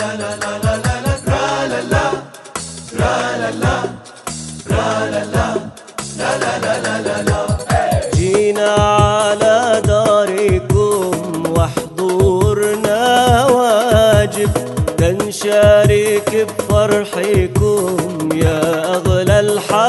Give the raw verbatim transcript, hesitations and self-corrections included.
جينا على داركم وحضورنا واجب، تنشارك بفرحكم يا أغلى الحبايب.